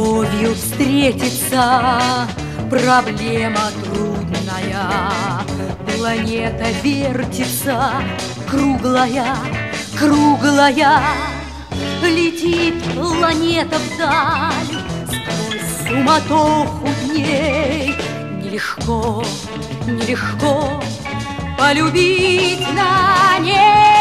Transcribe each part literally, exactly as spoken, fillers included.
любовью встретиться проблема трудная. Планета вертится, круглая, круглая. Летит планета вдаль сквозь суматоху дней. Нелегко, нелегко полюбить на ней.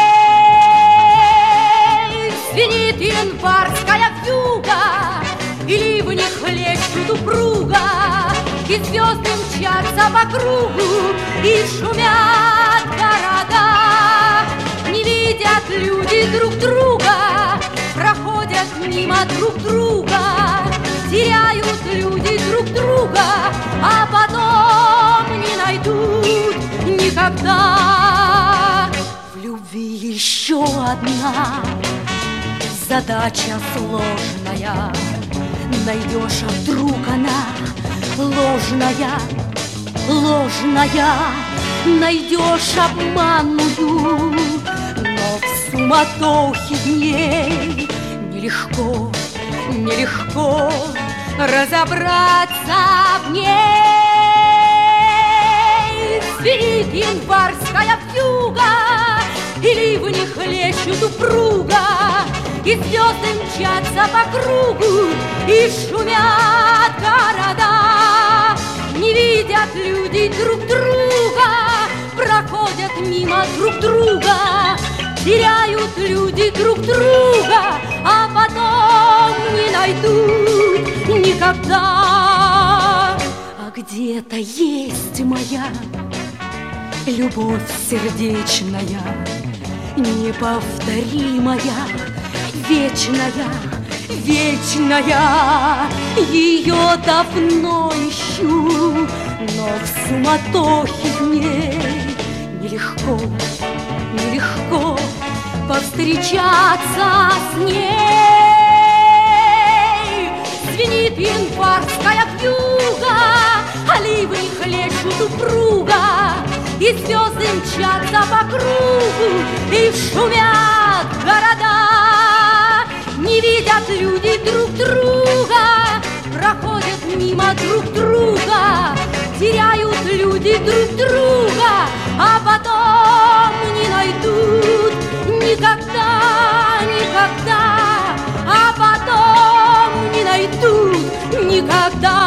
Звенит январская вьюга, и ливни хлещут упруга, и звезды мчатся по кругу, и шумят города. Не видят люди друг друга, проходят мимо друг друга, теряют люди друг друга, а потом не найдут никогда. В любви еще одна задача сложная. Найдешь, а вдруг она ложная, ложная. Найдешь обманную, но в суматохе дней нелегко, нелегко разобраться в ней. Звенит январская вьюга, и ливни хлещут упруга, и звезды мчатся по кругу, и шумят города. Не видят люди друг друга, проходят мимо друг друга, теряют люди друг друга, а потом не найдут никогда. А где-то есть моя любовь сердечная, неповторимая, вечная, вечная. Ее давно ищу, но в суматохе дней нелегко, нелегко повстречаться с ней. Звенит январская вьюга, а ливни хлещут упруга, и звезды мчатся по кругу, и шумят города. Не видят люди друг друга, проходят мимо друг друга, теряют люди друг друга, а потом не найдут никогда, никогда, а потом не найдут никогда.